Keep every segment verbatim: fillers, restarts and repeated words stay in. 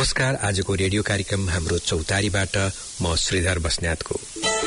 नमस्कार, आजको रेडियो कार्यक्रम हाम्रो चौतारीबाट म श्रीधर बस्नेतको।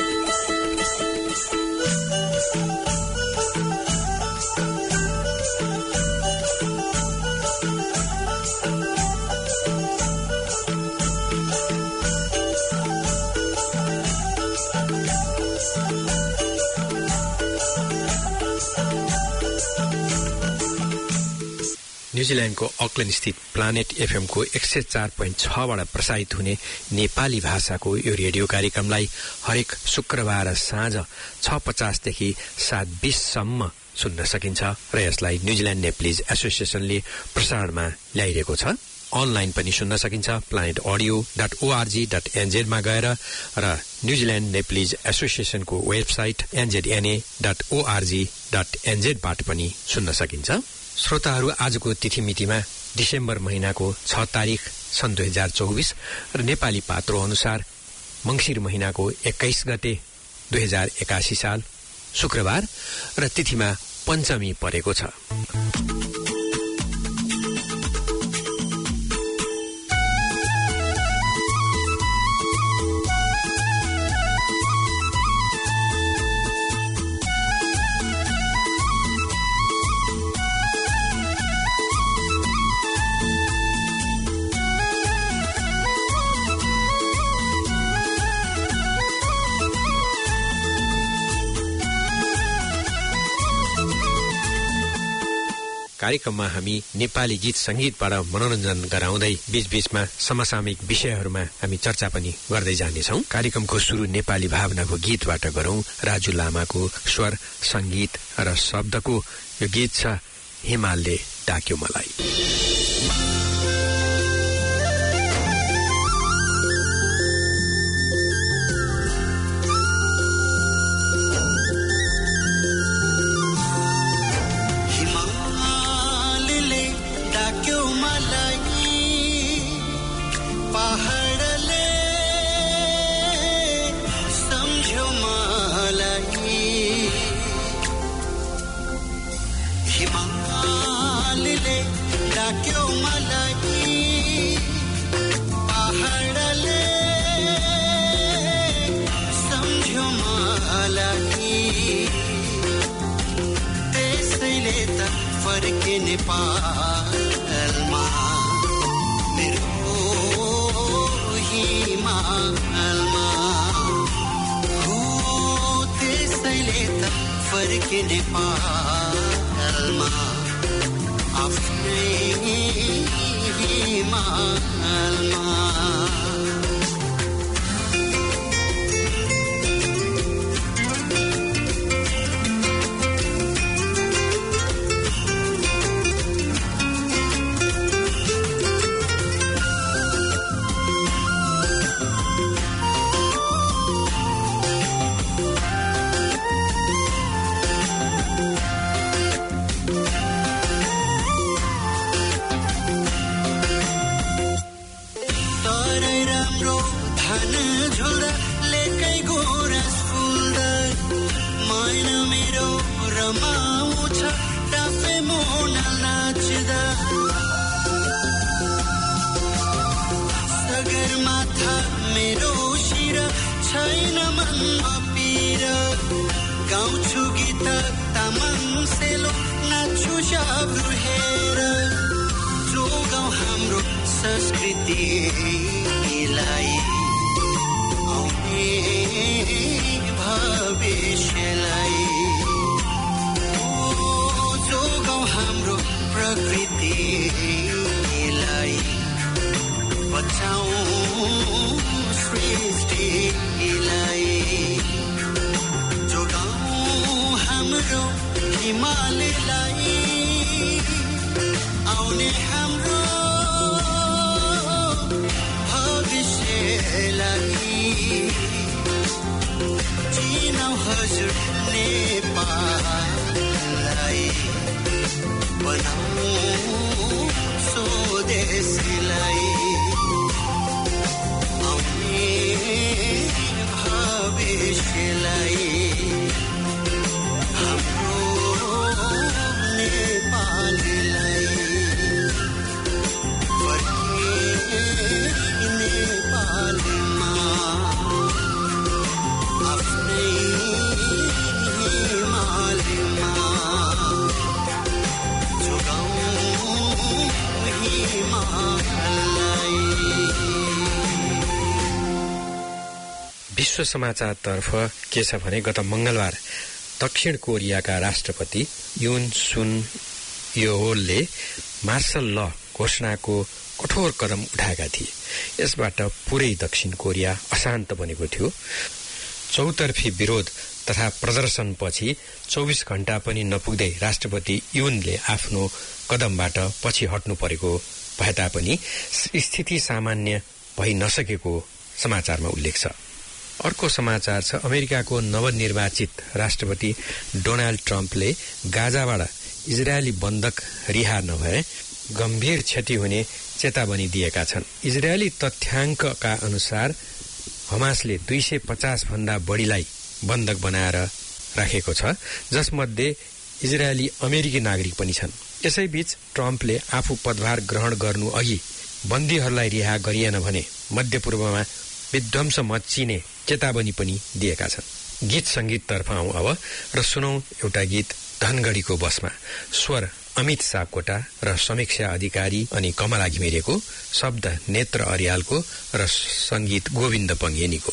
न्यूजील्याण्डको अकल्याण्ड स्थित प्लानेट एफएम को एक सय चार पोइन्ट छ बाट प्रसारित हुने नेपाली भाषाको यो रेडियो कार्यक्रमलाई हरेक शुक्रबार साँझ छ पचास देखि सात बीस सम्म सुन्न सकिन्छ र यसलाई न्यूजील्याण्ड नेप्लिज एसोसिएसनले प्रसारणमा ल्याइरहेको छ। अनलाइन पनि सुन्न सकिन्छ planet audio dot O R G dot N Z मा गएर र न्यूजील्याण्ड नेप्लिज एसोसिएसनको website N Z N A dot O R G dot N Z बाट पनि सुन्न सकिन्छ। श्रोताहरू, आजको तिथिमितिमा डिसेम्बर महिनाको छ तारिक सन् दुई हजार चौबिस र नेपाली पात्रो अनुसार मंगिर महिनाको एक्काइस गते दुई हजार एकासी साल शुक्रबार र तिथिमा पञ्चमी परेको छ। कार्यक्रममा हामी नेपाली गीत संगीतबाट मनोरञ्जन गराउँदै बीचबीचमा समसामयिक विषयहरूमा हामी चर्चा पनि गर्दै जानेछौं। कार्यक्रमको सुरु नेपाली भावनाको गीतबाट गरौं। राजु लामाको स्वर, संगीत र शब्दको यो गीत छ हिमालले डाक्यो मलाई। नेपालमा मेरो हिमालमा हो त्यसैले त फर्के नेपालमा आफ्नै हिमालमा। संस्कृतिलाई आउने भविष्यलाई जोगाउँ हाम्रो प्रकृतिलाई बचाउँ सृष्टिलाई जोगाउँ हाम्रो हिमालयलाई आउने हाम्रो चिनाउ हजुर नेपाललाई बनाऊ स्वदेशलाई आउने भविष्यलाई हाम्रो नेपाललाई फर्के विश्व समाचारतर्फ के छ भने गत मंगलबार दक्षिण कोरियाका राष्ट्रपति युन सुन योलले मार्शल ल घोषणाको कठोर कदम उठाएका थिए। यसबाट पुरै दक्षिण कोरिया अशान्त बनेको थियो। चौतर्फी विरोध तथा प्रदर्शनपछि चौबीस घण्टा पनि नपुग्दै राष्ट्रपति युनले आफ्नो कदमबाट पछि हट्नु परेको भए तापनि स्थिति सामान्य भइ नसकेको समाचारमा उल्लेख छ। अर्को समाचार छ अमेरिकाको नवनिर्वाचित राष्ट्रपति डोनाल्ड ट्रम्पले गाजाबाट इजरायली बन्दक रिहा नभए गम्भीर क्षति हुने चेतावनी दिएका छन्। इजरायली तथ्याङ्कका अनुसार हमासले दुई सय पचास भन्दा बढीलाई बन्दक बनाएर राखेको छ, जसमध्ये इजरायली अमेरिकी नागरिक पनि छन्। यसैबीच ट्रम्पले आफू पदभार ग्रहण गर्नु अघि बन्दीहरूलाई रिहा गरिएन भने मध्यपूर्वमा विध्वंस मच्चिने चेतावनी पनि दिएका छन्। गीत संगीततर्फ आउँ अब र सुनौ एउटा गीत धनगढीको बसमा। स्वर अमित सापकोटा र समीक्षा अधिकारी अनि कमला घिमिरेको, शब्द नेत्र अर्यालको र संगीत गोविन्द पङ्गेनीको।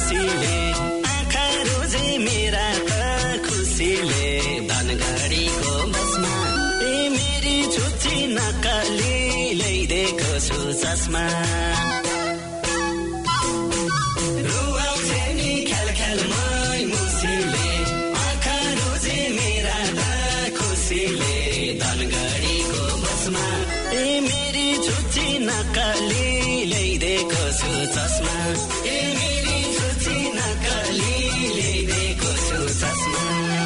आँखा रोजे मेरा त खुसीले धनगढीको छु चस्मा रुवाउँछे नि ख्याल ख्यालमै मुसीले आँखा रोजे मेरा त खुसीले धनगढीको बसमा ए मेरी छुच्ची नक्कली ल्याइदिएको छु चस्मा ए मेरी छुच्ची नक्कली ल्याइदिएको छु चस्मा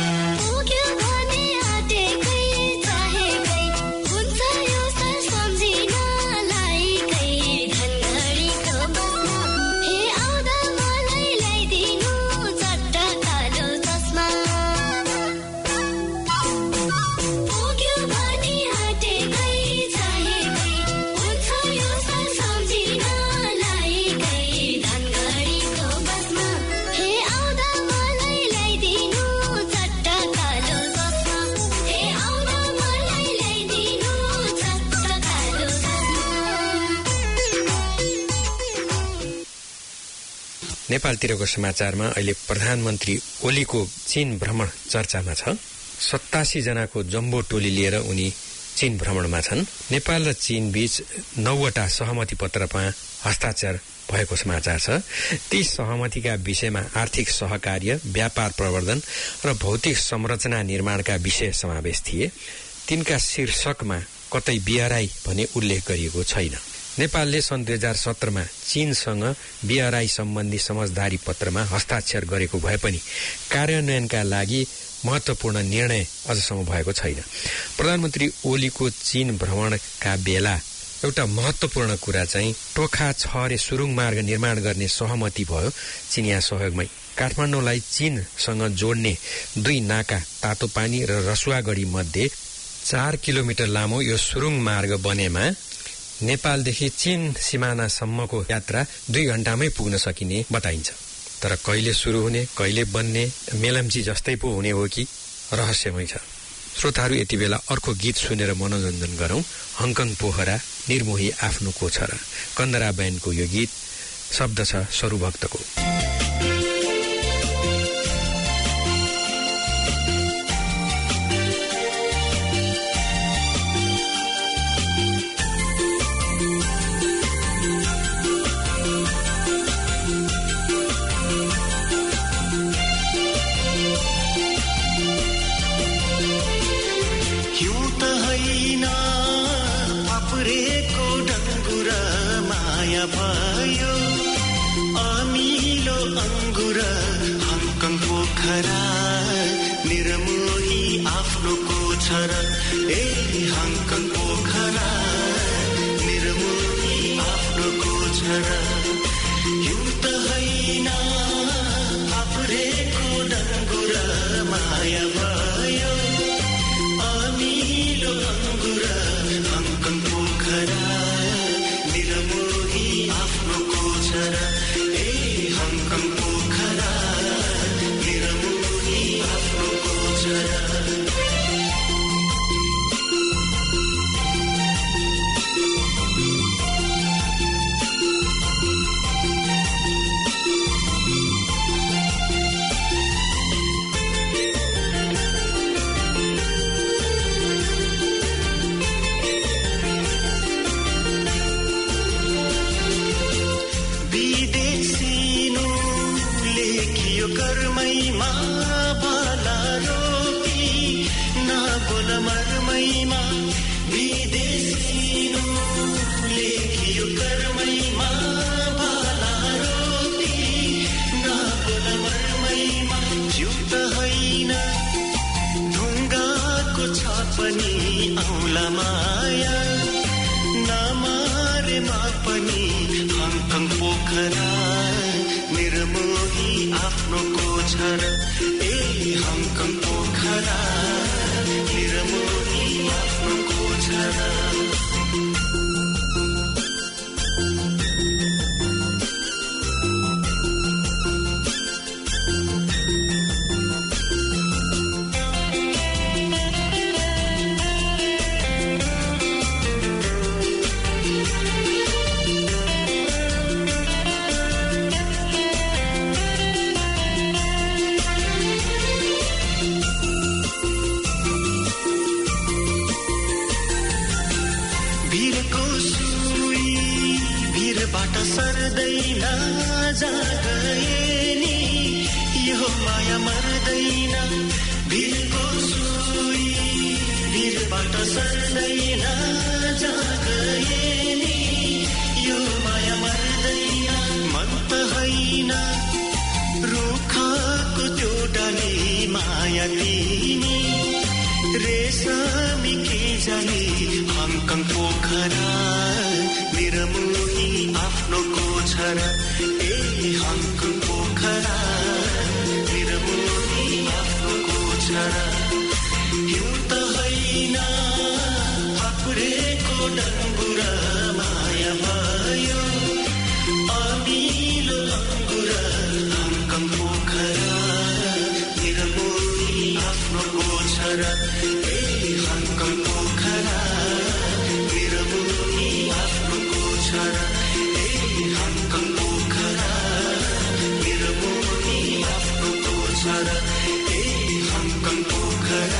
नेपालतिरको समाचारमा अहिले प्रधानमन्त्री ओलीको चीन भ्रमण चर्चामा छ। सतासी जनाको जम्बो टोली लिएर उनी चीन भ्रमणमा छन्। नेपाल र चीन बीच नौवटा सहमति पत्रमा हस्ताक्षर भएको समाचार छ। ती सहमतिका विषयमा आर्थिक सहकार्य, व्यापार प्रवर्धन र भौतिक संरचना निर्माणका विषय समावेश थिए। तिनका शीर्षकमा कतै बीआरआई भने उल्लेख गरिएको छैन। नेपालले सन् दुई हजार सत्रमा चीनसँग बीआरआई सम्बन्धी समझदारी पत्रमा हस्ताक्षर गरेको भए पनि कार्यान्वयनका लागि महत्वपूर्ण निर्णय अझसम्म भएको छैन। प्रधानमन्त्री ओलीको चीन भ्रमणका बेला एउटा महत्वपूर्ण कुरा चाहिँ टोखा छहरे सुरुङ मार्ग निर्माण गर्ने सहमति भयो चीनिया सहयोगमै। काठमाडौँलाई चीनसँग जोड्ने दुई नाका तातोपानी र रसुवागढी मध्ये चार किलोमिटर लामो यो सुरुङ मार्ग बनेमा नेपालदेखि चीन सिमानासम्मको यात्रा दुई घण्टामै पुग्न सकिने बताइन्छ। तर कहिले सुरु हुने, कहिले बन्ने, मेलम्ची जस्तै पो हुने हो कि रहस्यमै छ। श्रोताहरू, यति बेला अर्को गीत सुनेर मनोरञ्जन गरौं। हङकङ पोखरा निर्मोही आफ्नो कोछरा कन्दरा ब्यान्डको यो गीत, शब्द छ सरुभक्तको। भयो अमिलो अंगुर हङकङ पोखरा निर्मोही आफ्नो कोछरा ए हङकङ पोखरा निर्मोही आफ्नो कोछरा हिउँ त होइन आफुरेको डङ्गुर माया भयो अमिलो अंगुर हङकङ पोखरा आफ्नो कोछरा ए हङकङ पोखरा निर्मोही आफ्नो कोछरा। कर्मैमा बाला रोपी नबोल मर्मैमा विदेशिनो लेखियो कर्मैमा बाला रोपी नबोल मर्मैमा जिउ त होइन ढुङ्गाको छ पनि औला माया नमारेमा पनि हङकङ पोखरा निर्मोही आफ्नो कोछरा ए हङकङ पोखरा निर्मोही आफ्नो कोछरा। भिरबाट सर्दैन जहाँ गए नि यो माया मर्दैन भिरको सुई भिरबाट सर्दैन जहाँ गए नि यो माया मर्दैन मन त होइन रुखको त्यो डाली माया तिमी रेशमी के जाने हङकङ पोखरा निरमोही आफ्नो गोछरा ए हङकङ पोखरा निरमोही आफ्नो गोछरा हिउँ त होइन हकुरेको डङ्गुरा माया भयो अमिलो अङ्गुरा हङकङ पोखरा निरमोही आफ्नो गोछरा ए हङकङ पोखरा निरमोही आफ्नो गोछरा ए हङकङ पोखरा निरमोही आफ्नो गोछरा ए हङकङ पोखरा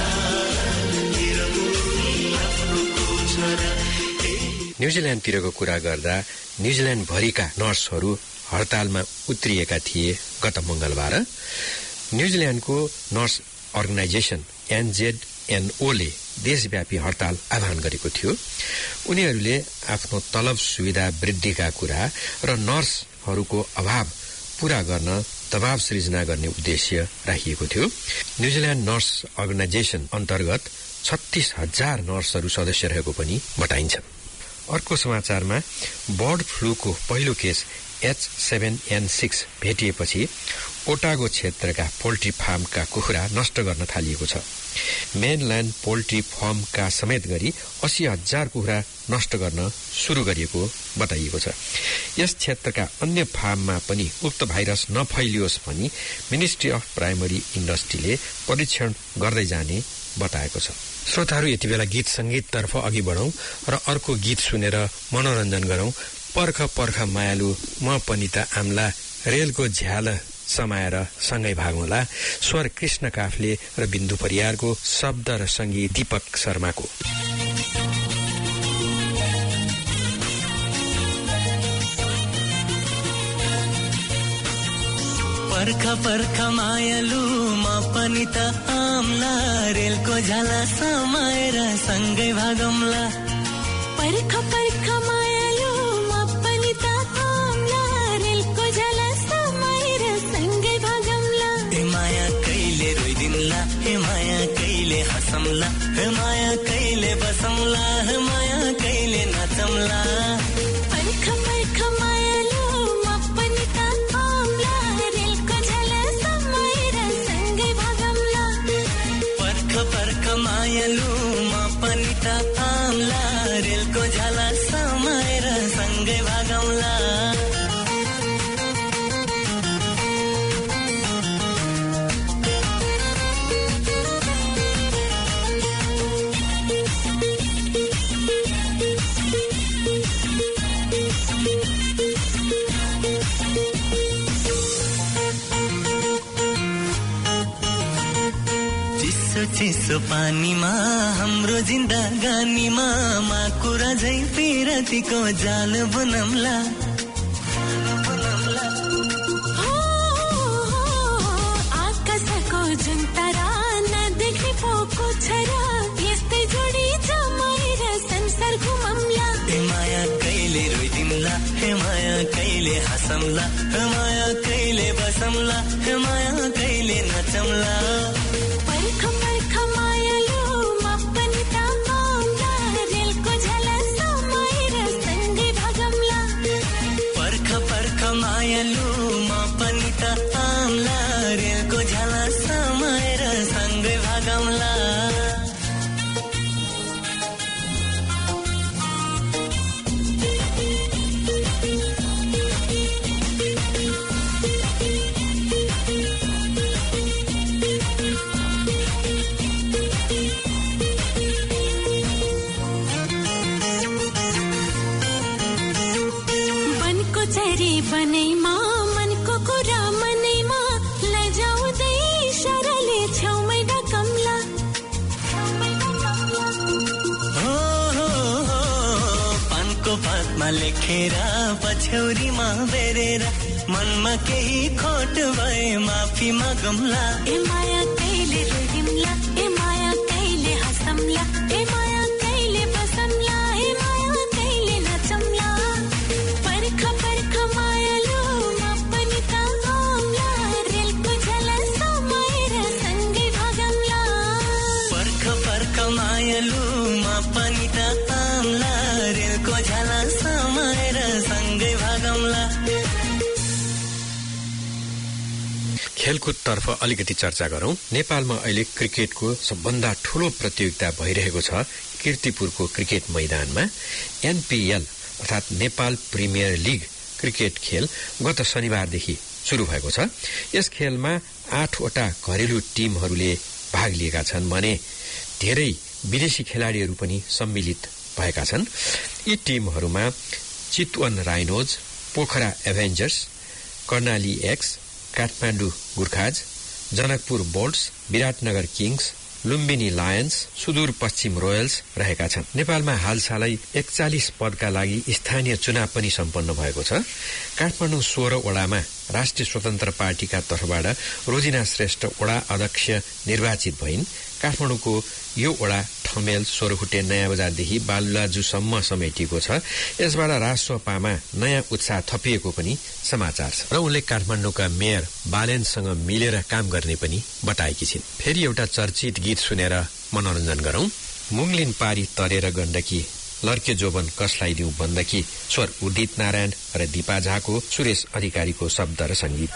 निरमोही आफ्नो गोछरा। न्युजिल्यान्डतिरको कुरा गर्दा न्युजिल्यान्डभरिका नर्सहरू हडतालमा उत्रिएका थिए गत मंगलबार। न्युजिल्यान्डको नर्स अर्गनाइजेसन एनजेडएनओले देशव्यापी हडताल आह्वान गरेको थियो। उनीहरूले आफ्नो तलब सुविधा वृद्धिका कुरा र नर्सहरूको अभाव पूरा गर्न दबाव सृजना गर्ने उद्देश्य राखिएको थियो। न्युजिल्यान्ड नर्स अर्गनाइजेसन अन्तर्गत छत्तीस हजार नर्सहरू सदस्य रहेको पनि बताइन्छ। अर्को समाचारमा बर्ड फ्लूको पहिलो case H seven N six भेटिएपछि ओटागो क्षेत्रका पोल्ट्री फार्मका कुखुरा नष्ट गर्न थालिएको छ। मेनल्यान्ड पोल्ट्री फार्मका समेत गरी अस्सी हजार कुखुरा नष्ट गर्न सुरु गरिएको बताइएको छ। यस क्षेत्रका अन्य फार्ममा पनि उक्त भाइरस नफैलियोस् भनी मिनिस्ट्री अफ प्राइमरी इन्डस्ट्रीले परीक्षण गर्दै जाने बताएको छ। श्रोताहरू, यति बेला गीत संगीततर्फ अघि बढौं र अर्को गीत सुनेर मनोरञ्जन गरौं। पर्ख पर्ख मायालु म पनि त आम्ला रेलको झ्याल समाएर सँगै भागौँला। स्वर कृष्ण काफले र बिन्दु परियारको, शब्द र संगीत दीपक शर्माको। पर्ख पर्ख मायालु म पनि त आम्ला रेलको झ्याला समाएर सँगै भागौँला। पर्ख पर्ख मायालु म पनि त आम्ला रेलको झ्याला समाएर सँगै भागौँला। हे माया कहिले रोइदिन्ला, हे माया कहिले हँसौँला, हे माया कहिले बसौँला, हे माया कहिले नाचौँला। पर्ख पर्ख मायालु म पनि त आम्ला रेलको झ्याला समाएर सँगै भागौँला। पर्ख पर्ख मायालु म पनि त आम्ला रेलको झ्याला समाएर सँगै भागौँला। चिसो पानीमा हाम्रो जिन्दगानीमा माकुरा झै पिरतीको जाल बुनौँला। आकाशको जुन तारा नदेख्ने पोको छरा यस्तै जोडी जमाएर संसार घुमौँला। हे माया कहिले रोइदिउँला, हे माया कहिले हँसौँला, हे माया कहिले बसौँला, हे माया कहिले नचौँला। पर्ख पर्ख मायालु म पनि त आम्ला रेलको झ्याला समाएर सँगै भागौँला। पर्ख पर्ख मायालु म पनि त आम्ला रेलको झ्याला समाएर सँगै भागौँला। बनैमा मनको कुरा मनैमा लैजाउँदै इशाराले छेउमै ढकौँला। हो हो हो पानको पातमा हातमा लेखेर पछ्यौरीमा बेरेर मनमा केही खोट भए माफी मागौँला ए माया कहिले रुदिमला ए माया कहिले हँसौँला ए माया कहिले बसौँला ए माया कहिले नाचौँला पर्ख पर्ख मायालुमा पनि त आउँला रेलको झला समाएर सँगै भागौँला पर्ख पर्ख मायालुमा पनि त आउँला रेलको झला समाएर सँगै भागौँला। खेलकुदतर्फ अलिकति चर्चा गरौं। नेपालमा अहिले क्रिकेटको सबभन्दा ठूलो प्रतियोगिता भइरहेको छ कीर्तिपुरको क्रिकेट मैदानमा। एनपीएल अर्थात् नेपाल प्रिमियर लिग क्रिकेट खेल गत शनिबारदेखि सुरु भएको छ। यस खेलमा आठवटा घरेलु टिमहरूले भाग लिएका छन् भने धेरै विदेशी खेलाडीहरू पनि सम्मिलित भएका छन्। यी टिमहरूमा Chitwan Rhinos, Pokhara Avengers, Karnali Yaks, Kathmandu Gurkhas, Janakpur Bolts, Biratnagar Kings, Lumbini Lions, Sudur Paschim royals रहेका छन्। नेपालमा हालसालै एकचालिस पदका लागि स्थानीय चुनाव पनि सम्पन्न भएको छ। काठमाडौँ सोह्र वडामा राष्ट्रिय स्वतन्त्र पार्टीका तर्फबाट रोजिना श्रेष्ठ वडा अध्यक्ष निर्वाचित भइन्। काठमाडौँको यो वडा ठमेल, सोह्रखुट्टे, नयाँ बजारदेखि बालुलाजुसम्म समेटिएको छ। यसबाट राजसपामा नयाँ उत्साह थपिएको पनि समाचार छ र उनले काठमाडौँका मेयर बालेनसँग मिलेर काम गर्ने पनि बताएकी छिन्। फेरि एउटा चर्चित गीत सुनेर मनोरञ्जन गरौं। मुङलिन पारी तरेर गण्डकी लर्के जोबन कसलाई दिउँ बन्दकी, स्वर उदित नारायण र दिपा झाको, सुरेश अधिकारीको शब्द र संगीत।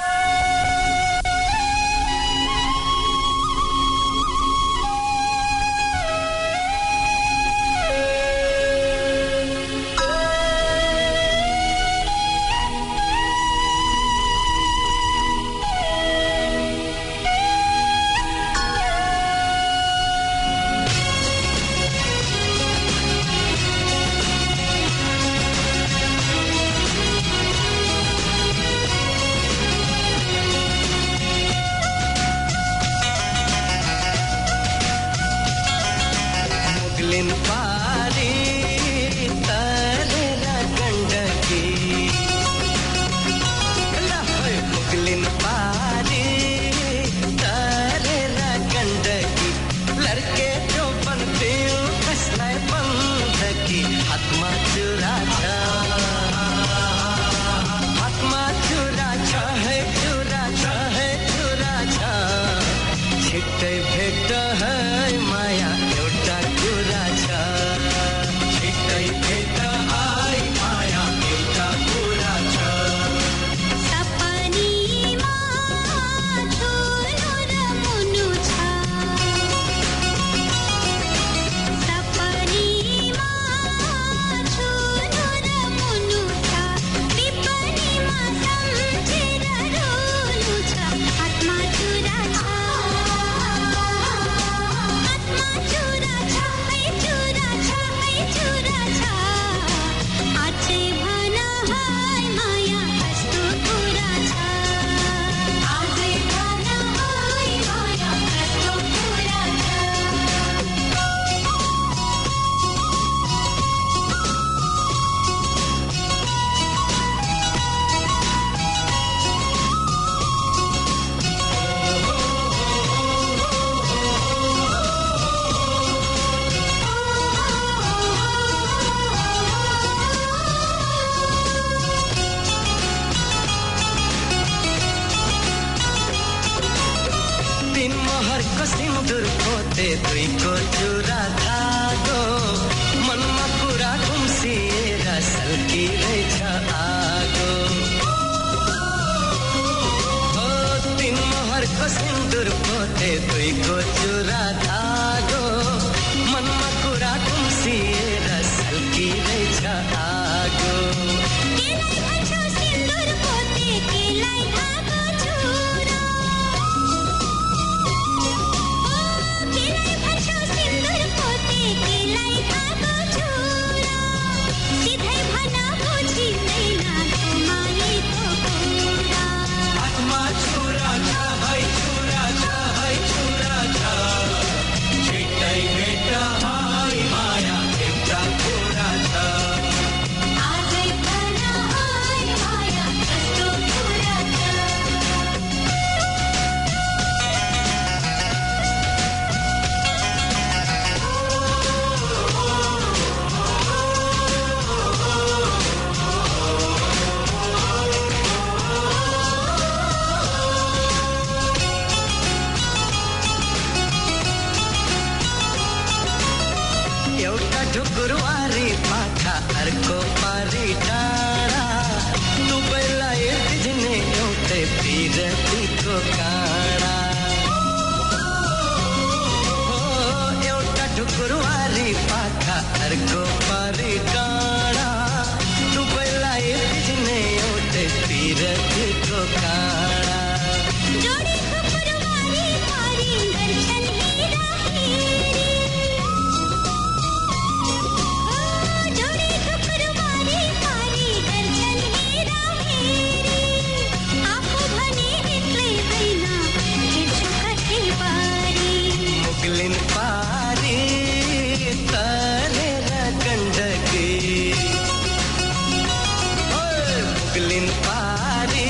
दिन पारी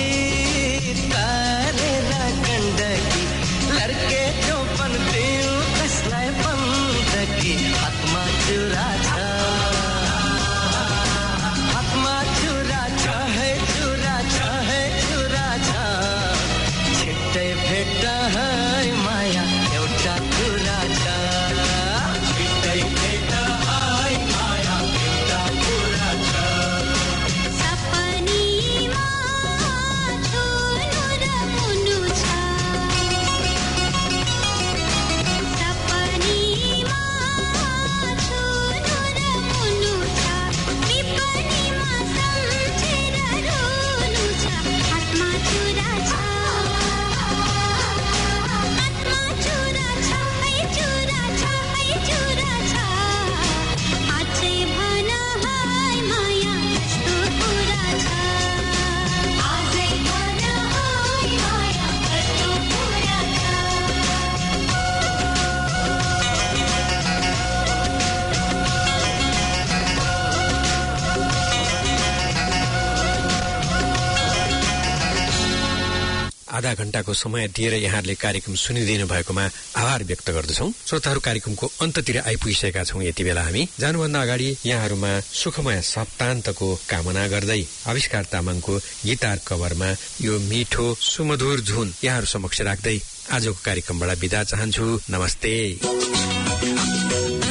तारेर गण्डकी लड्के जो बन्दियो कसलाई बन्दकी हातमा चुरा छ हातमा चुरा छ है चुरा छ है चुरा छ छिट्टै भेट है माया एउटा कुरा छ छिट्टै भेट है माया एउटा कुरा छ सपनीमा ठुलो र मुनु छ सपनीमा ठुलो र मुनु छ विपनीमा सम्झेर रोनु छ हातमा चुरा छ हातमा चुरा छ है चुरा छ है चुरा छ आजै भन है माया कस्तो कुरा छ आजै भन है माया कस्तो कुरा आधा घण्टाको समय दिएर यहाँहरूले कार्यक्रम सुनिदिनु भएकोमा आभार व्यक्त गर्दछौं। श्रोताहरू, कार्यक्रमको अन्ततिर आइपुगिसकेका छौं। यति बेला हामी जानुभन्दा अगाडि यहाँहरूमा सुखमय सप्तान्तको कामना गर्दै आविष्कार तामाङको गिटार कभरमा यो मिठो सुमधुर धुन यहाँहरू समक्ष राख्दै आजको कार्यक्रमबाट बिदा चाहन्छु। नमस्ते।